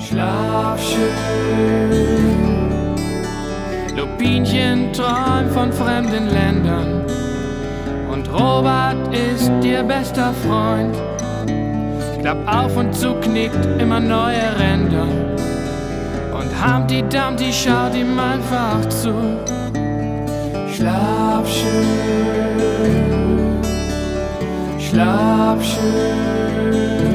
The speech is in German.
Schlaf schön. Lupinchen träumt von fremden Ländern und Robert ist ihr bester Freund. Klapp auf und zu, knickt immer neue Ränder und Humpty Dumpty schaut ihm einfach zu. Schlaf schön, schlaf schön.